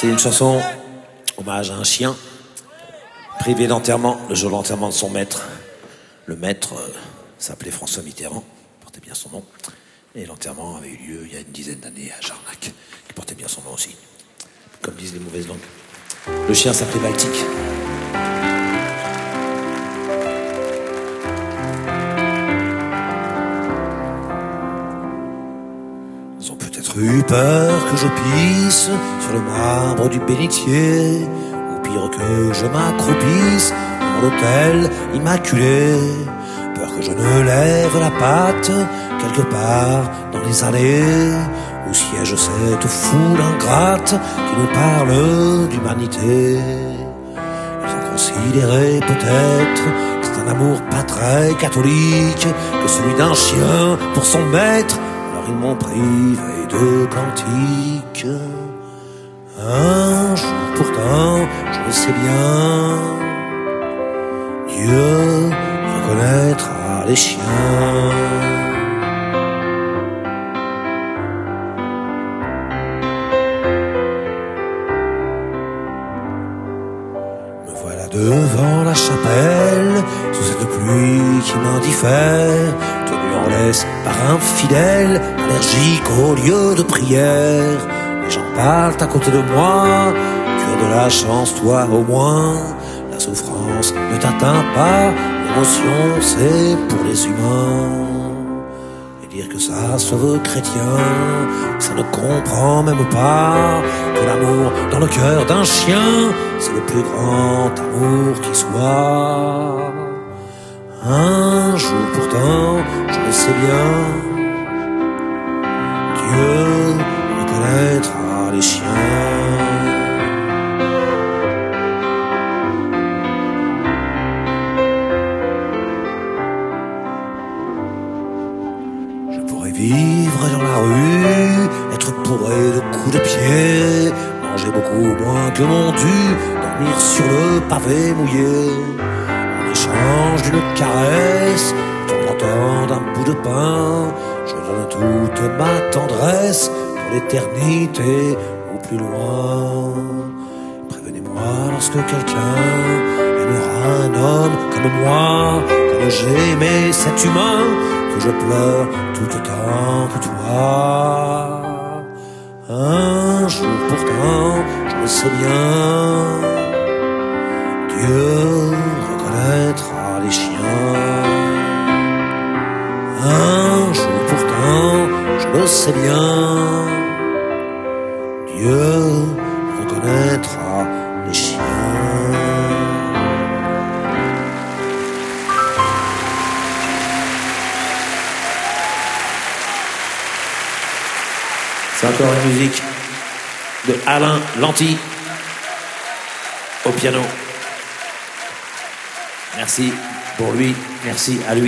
C'est une chanson hommage à un chien privé d'enterrement le jour de l'enterrement de son maître. Le maître s'appelait François Mitterrand, portait bien son nom. Et l'enterrement avait eu lieu il y a une dizaine d'années à Jarnac, qui portait bien son nom aussi, comme disent les mauvaises langues. Le chien s'appelait Baltique. Ils ont peut-être eu peur que je pisse sur le marbre du bénitier, ou pire que je m'accroupisse dans l'autel immaculé. Peur que je ne lève la patte quelque part dans les allées où siège cette foule ingrate qui nous parle d'humanité. Ils ont considéré peut-être que c'est un amour pas très catholique que celui d'un chien pour son maître. Alors ils m'ont privé de cantiques. Un jour pourtant, je le sais bien, Dieu reconnaîtra les chiens. Me voilà devant la chapelle, sous cette pluie qui m'indiffère, tenu en laisse par un fidèle, allergique au lieu de prière. Les gens parlent à côté de moi, tu as de la chance toi au moins, la souffrance ne t'atteint pas, l'émotion c'est pour les humains. Et dire que ça sauve chrétien, ça ne comprend même pas que l'amour dans le cœur d'un chien, c'est le plus grand amour qui soit. Un jour pourtant, je le sais bien, Dieu reconnaîtra les chiens. Vivre dans la rue, être bourré de coups de pied, manger beaucoup moins que mon dû, dormir sur le pavé mouillé, en échange d'une caresse, en temps d'un bout de pain, je donne toute ma tendresse pour l'éternité ou plus loin. Prévenez-moi lorsque quelqu'un aimera un homme comme moi, comme j'ai aimé cet humain, que je pleure tout autant que toi. Un jour pourtant, je le sais bien, Dieu reconnaîtra les chiens. Un jour pourtant, je le sais bien, Dieu reconnaîtra les chiens. C'est encore une musique de Alain Lanty au piano. Merci pour lui, merci à lui.